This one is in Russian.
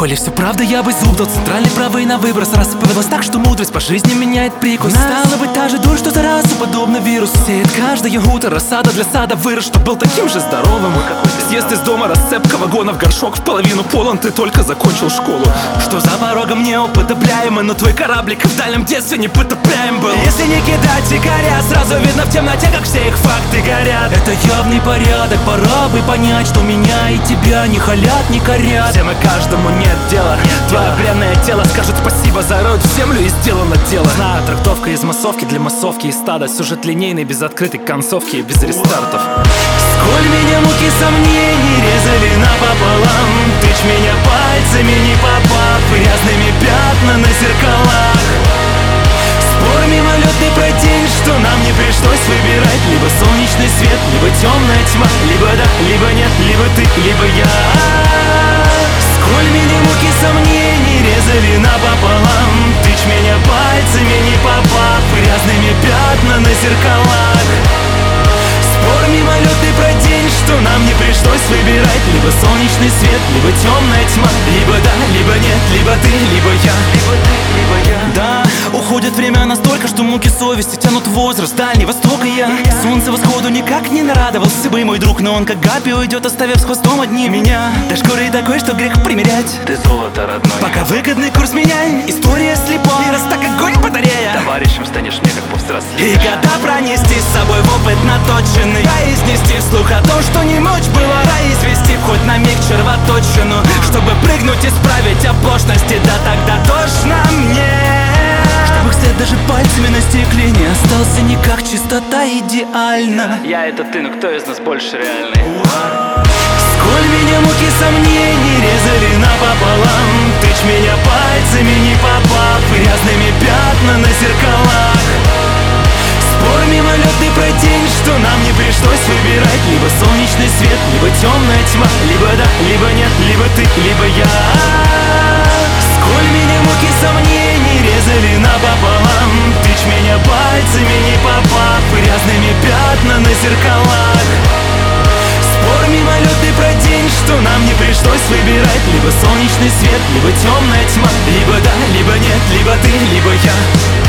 Коли все правда, я бы зуб, тот центральный правый на выброс. Рассыпалась так, что мудрость по жизни меняет прикус. Стала быть та же дурь, что заразу, подобно вирусу. Сеет каждое утро рассада для сада вырос, чтоб был таким же здоровым. Съезд из дома, расцепка вагонов, горшок в половину полон, ты только закончил школу. Что за порогом неупотопляемый, но твой кораблик в дальнем детстве непотопляем был. Если не кидать якоря, сразу видно в темноте, как все их факты горят. Это явный порядок, пора бы понять, что меня и тебя не халят, не корят. Всем и каждому нет дела, твое бренное тело скажет спасибо, зароют в землю и сделано дело. Знаю, трактовка из массовки для массовки и стада. Сюжет линейный, без открытой концовки и без рестартов. Сколь меня муки сомнений резали напополам, тычь меня пальцами, не попав, грязными пятна на зеркалах. Спор мимолетный про день, что нам не пришлось выбирать. Либо солнечный свет, либо темная тьма, либо да, либо нет, либо ты, либо я. Сколь меня муки сомнений резали напополам, тычь меня пальцами, не попав, грязными пятна на зеркалах. Спор мимолетный про день, что нам не пришлось выбирать. Либо солнечный свет, либо темная тьма, либо да, либо нет, либо ты, либо я. Либо ты, либо я. Да, уходит время настолько, что муки совести тянут возраст Дальний Восток и я. Солнце восходу никак не нарадовался бы мой друг, но он как гапи уйдет, оставив с хвостом одни меня. До шкуры такой, что грех примерять. Ты золото родной. Пока выгодный курс меняй, история слепая, раз так огонь батарея. Товарищем станешь мне, как повзрослеешь. И года пронести с собой в опыт наточенный, произнести вслух о том, что не мочь было извести хоть на миг червоточину, чтобы прыгнуть, исправить оплошности. Да тогда тошно мне, чтобы след даже пальцами на стекле не остался никак, чистота идеальна. Я это ты, но кто из нас больше реальный? Сколь меня муки сомнений резали напополам, тычь меня пальцами, не попав, грязными пятна на зеркалах. Спор мимолетный про день, что нам не пришлось выбирать. Либо солнечный свет, либо темная тьма, либо да, либо нет, либо ты, либо я. Сколь меня муки сомнений резали напополам, тычь меня пальцами, не попав, грязными пятна на зеркалах. Спор мимолетный про день, что нам не пришлось выбирать. Либо солнечный свет, либо темная тьма, либо да, либо нет, либо ты, либо я.